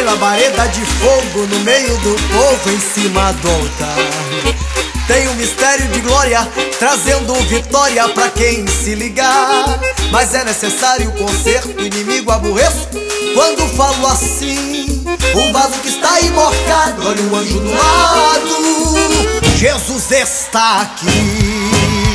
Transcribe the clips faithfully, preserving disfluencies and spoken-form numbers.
labareda de fogo no meio do povo em cima do altar. Tem um mistério de glória trazendo vitória pra quem se ligar. Mas é necessário conserto, inimigo aborreço quando falo assim. O vaso que está emborcado, olha o anjo do lado, Jesus está aqui.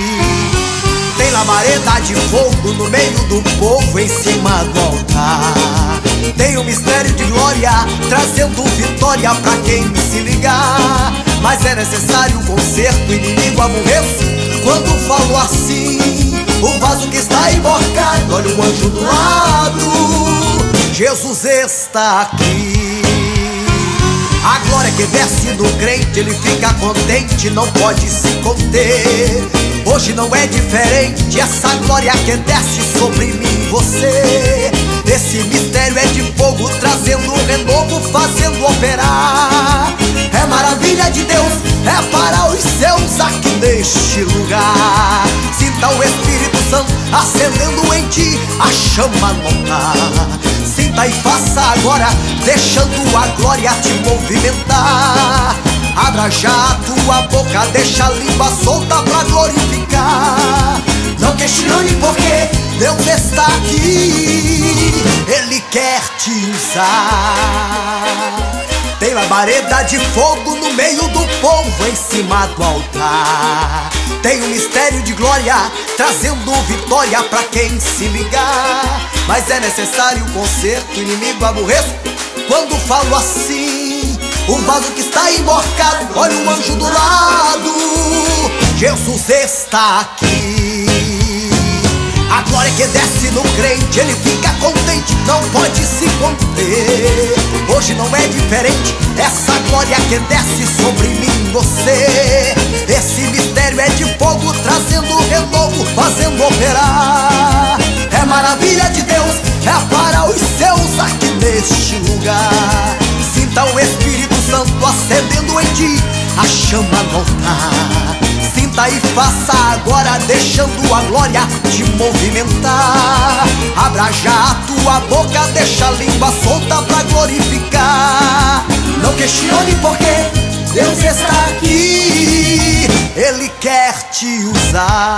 Tem labareda de fogo no meio do povo em cima do altar. Tem um mistério de glória trazendo vitória pra quem se ligar. Mas é necessário conserto, inimigo aborreço quando falo assim. O vaso que está emborcado, olha o anjo do lado, Jesus está aqui. A glória que desce do crente, ele fica contente, não pode se conter. Hoje não é diferente, essa glória que desce sobre mim e você. Esse mistério é de fogo, trazendo um renovo, fazendo operar. É maravilha de Deus, é para os seus aqui neste lugar. Sinta o Espírito Santo acendendo em ti a chama montar. Sinta e faça agora, deixando a glória te movimentar. Abra já a tua boca, deixa a língua solta pra glorificar. Não questione porque Deus está aqui, Ele quer te usar. Tem labareda de fogo no meio do povo em cima do altar. Tem um mistério de glória trazendo vitória pra quem se ligar. Mas é necessário conserto, inimigo aborreço quando falo assim. O vaso que está emborcado, olha o anjo do lado, Jesus está aqui. A glória que desce no crente, ele fica contente, não pode se conter. Hoje não é diferente, essa glória que desce sobre mim e você. Esse mistério é de fogo, trazendo renovo, fazendo operar. É maravilha de Deus, é para os seus aqui neste lugar. Sinta o Espírito Santo acendendo em ti a chama no altar. Sinta e faça agora, deixando a glória te movimentar. Abra já a tua boca, deixa a língua solta pra glorificar. Não questione porque Deus está aqui, Ele quer te usar.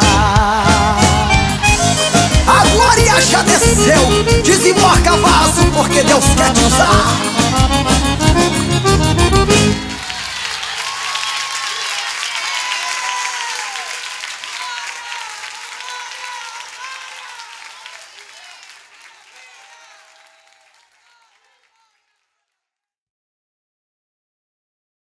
A glória já desceu, desembarca vaso porque Deus quer te usar.